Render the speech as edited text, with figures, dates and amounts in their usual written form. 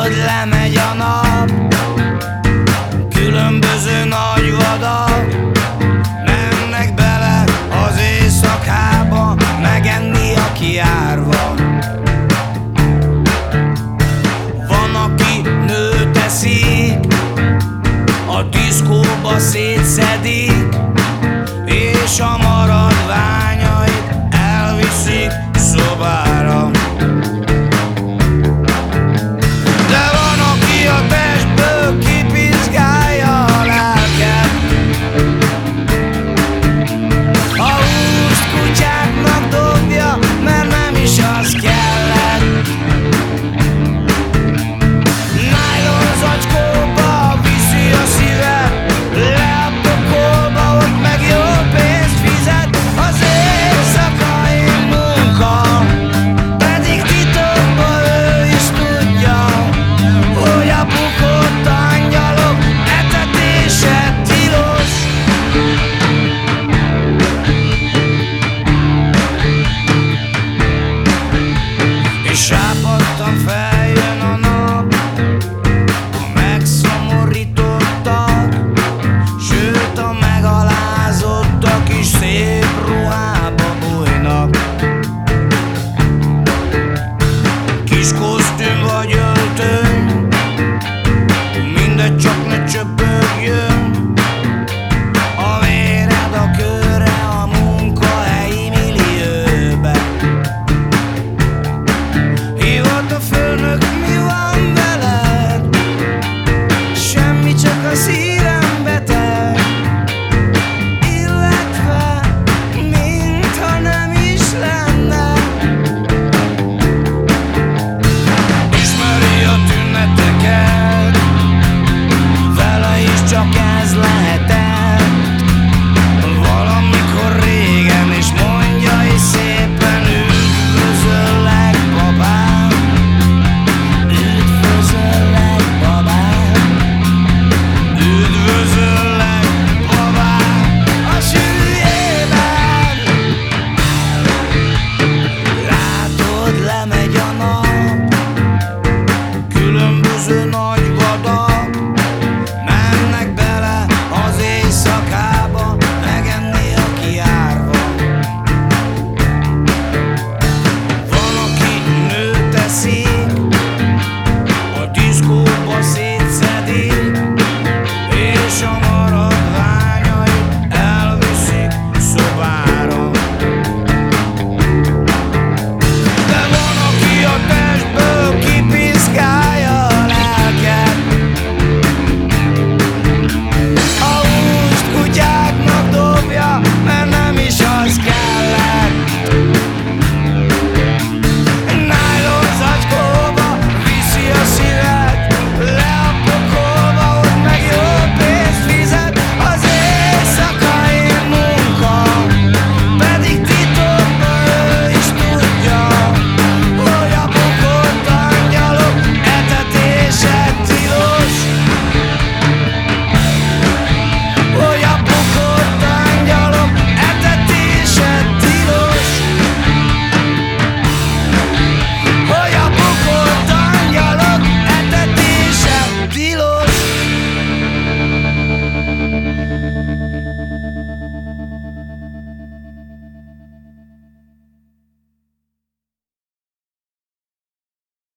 hogy lemegy a nap, különböző nagy vadak mennek bele az éjszakába, megenni a kiárva. Van, aki nőt eszik, a diszkóba szétszedik, és a maradványait elviszik szobára. De van, aki a testből kipizgálja a lelket, a húst kutyáknak dobja, mert nem is az kellett. Nylon zacskóba viszi a szívet, le a pokolba, ott meg jó pénzt fizet. Az éjszakai munka pedig titokban ő is tudja, hogy a bukott angyalok etetése tilos. És rápattam fel